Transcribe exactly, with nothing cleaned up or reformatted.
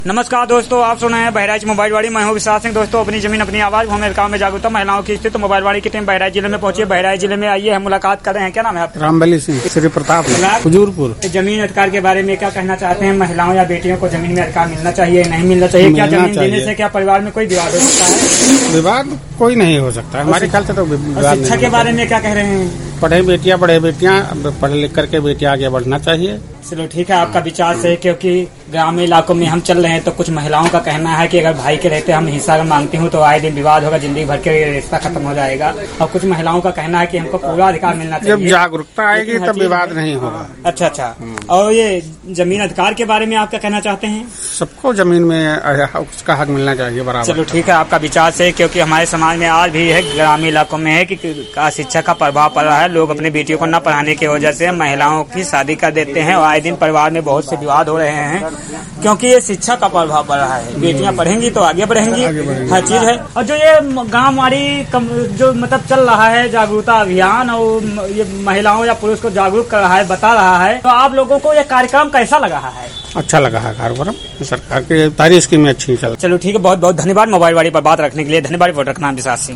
नमस्कार दोस्तों, आप सुन रहे हैं बहराइच मोबाइल वाड़ी। मैं हूं विश्वास सिंह। दोस्तों, अपनी जमीन अपनी आवाज भूमि गाँव में जागरूकता महिलाओं की स्थिति। तो मोबाइल वाड़ी की टीम बहराइच जिले में पहुंची है। बहराइच जिले में आइए, हम मुलाकात कर रहे हैं। क्या नाम है आपका? रामबली सिंह, श्री प्रताप, हुजूरपुर। जमीन अधिकार के बारे में क्या कहना चाहते हैं? महिलाओं या बेटियों को जमीन में अधिकार मिलना चाहिए, नहीं मिलना चाहिए? क्या जमीन देने से क्या परिवार में कोई विवाद हो सकता है? विवाद कोई नहीं हो सकता है हमारे ख्याल से तो। शिक्षा के बारे में क्या कह रहे हैं? पढ़े बेटियां पढ़े बेटियां पढ़ लिख करके बेटियां आगे बढ़ना चाहिए। चलो ठीक है, आपका विचार से, क्योंकि ग्रामीण इलाकों में हम चल रहे हैं तो कुछ महिलाओं का कहना है कि अगर भाई के रहते हम हिस्सा मांगती हूँ तो आए दिन विवाद होगा, जिंदगी भर के रिश्ता खत्म हो जाएगा। और कुछ महिलाओं का कहना है कि हमको पूरा अधिकार मिलना चाहिए। जब जागरूकता आएगी तब विवाद नहीं होगा। अच्छा अच्छा। और ये जमीन अधिकार के बारे में आप क्या कहना चाहते हैं? सबको जमीन में उसका हक मिलना चाहिए बराबर। चलो ठीक है, आपका विचार से, क्योंकि हमारे समाज में आज भी है, ग्रामीण इलाकों में है कि शिक्षा का प्रभाव पड़ रहा है। लोग अपनी बेटियों को न पढ़ाने की वजह से महिलाओं की शादी कर देते हैं और आए दिन परिवार में बहुत से विवाद हो रहे हैं, क्योंकि ये शिक्षा का प्रभाव पड़ रहा है। बेटियां पढ़ेंगी तो आगे बढ़ेंगी, हर चीज है। और जो ये गांव वाली जो मतलब चल रहा है जागरूकता अभियान, और ये महिलाओं या पुरुष को जागरूक कर रहा है, बता रहा है, तो आप लोगों को ये कार्यक्रम कैसा लगा है? अच्छा लगा है कार्यक्रम, सरकार की सारी स्कीमें अच्छी चल। चलो ठीक है, बहुत बहुत धन्यवाद मोबाइल वाली पर बात रखने के लिए। धन्यवाद। वोटर का नाम विश्वास सिंह।